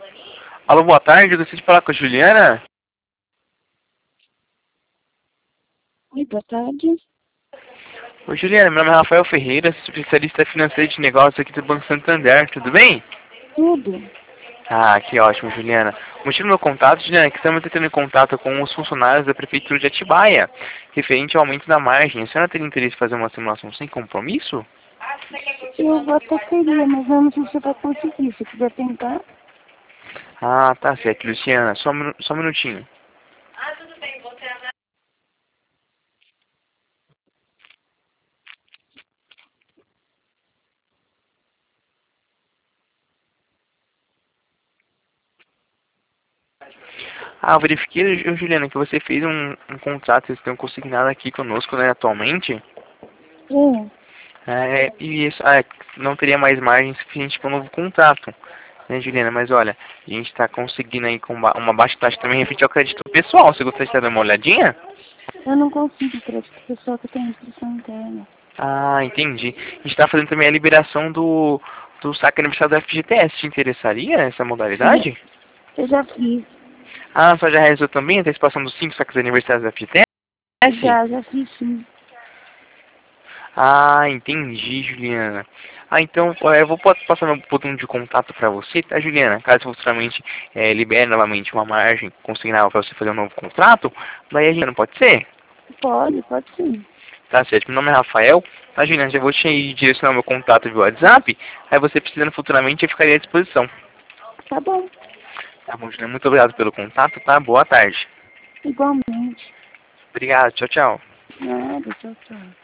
Alô, boa tarde, eu gostaria de falar com a Juliana. Oi, boa tarde. Oi, Juliana, meu nome é Rafael Ferreira, sou especialista financeiro de negócios aqui do Banco Santander, tudo bem? Tudo? Ah, que ótimo, Juliana. O motivo do meu contato, Juliana, é que estamos entrando em contato com os funcionários da Prefeitura de Atibaia, referente ao aumento da margem. A senhora teria interesse em fazer uma simulação sem compromisso? Eu até queria, mas eu não sei se vai conseguir. Se quiser tentar, Ah, tá certo, Luciana. Só um minutinho. Ah, eu verifiquei, Juliana, que você fez um contrato, vocês estão consignado aqui conosco, né, atualmente. é. E isso, não teria mais margem suficiente para um novo contrato, né, Juliana? Mas olha, a gente está conseguindo aí com uma baixa taxa também referente ao crédito pessoal. Você gostaria de dar uma olhadinha? Eu não consigo crédito pessoal que tem restrição interna. Ah, entendi. A gente está fazendo também a liberação do saque aniversário da FGTS. Te interessaria essa modalidade? Eu já fiz. Ah, só já realizou também a antecipação dos 5 saques aniversários da FGTS? Já fiz sim. Ah, entendi, Juliana. Ah, então eu vou passar meu botão de contato para você, tá, Juliana? Caso futuramente libere novamente uma margem consignável para você fazer um novo contrato, daí a gente não pode ser? Pode sim. Tá certo. Meu nome é Rafael, tá, Juliana? Já vou te direcionar meu contato via WhatsApp, aí você precisando futuramente eu ficaria à disposição. Tá bom. Tá bom, Juliana? Muito obrigado pelo contato, tá? Boa tarde. Igualmente. Obrigado, tchau, tchau. Nada, tchau, tchau.